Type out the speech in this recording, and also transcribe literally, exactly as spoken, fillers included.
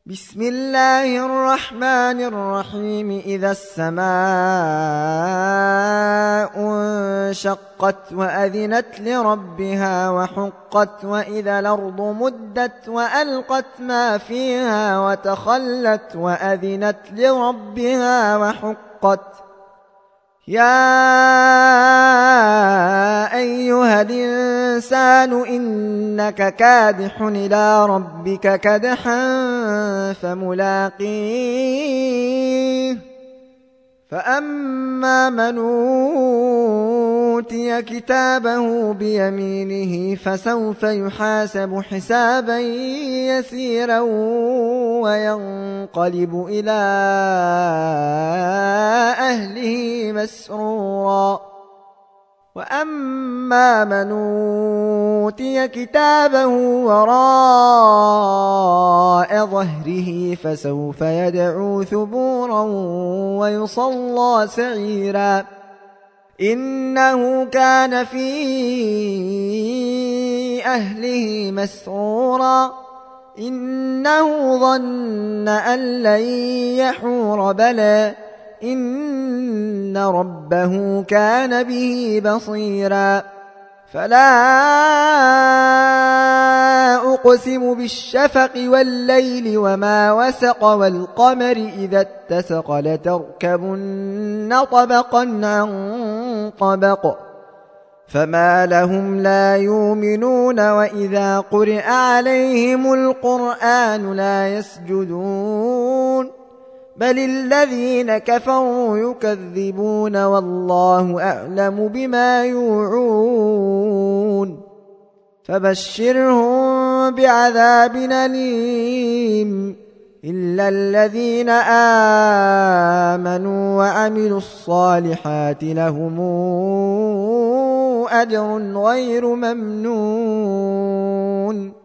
بسم الله الرحمن الرحيم. إذا السماء انشقت وأذنت لربها وحقت، وإذا الأرض مدت وألقت ما فيها وتخلت وأذنت لربها وحقت. يا أيها الإنسان إنك كادح إلى ربك كدحا فملاقيه. فأما من أوتي كتابه بيمينه فسوف يحاسب حسابا يسيرا وينقلب إلى أهله مسرورا. وأما من أوتي كتابه وراء ظهره فسوف يدعو ثبورا ويصلى سعيرا. إنه كان في أهله مسرورا. إنه ظن أن لن يحور بلى إن ربه كان به بصيرا. فلا أقسم بالشفق والليل وما وسق والقمر إذا اتسق لتركبن طبقا عن طبق فما لهم لا يؤمنون وإذا قرئ عليهم القرآن لا يسجدون بل الذين كفروا يكذبون والله أعلم بما يوعون. فبشرهم بعذاب أليم إلا الذين آمنوا وعملوا الصالحات لهم أجر غير ممنون.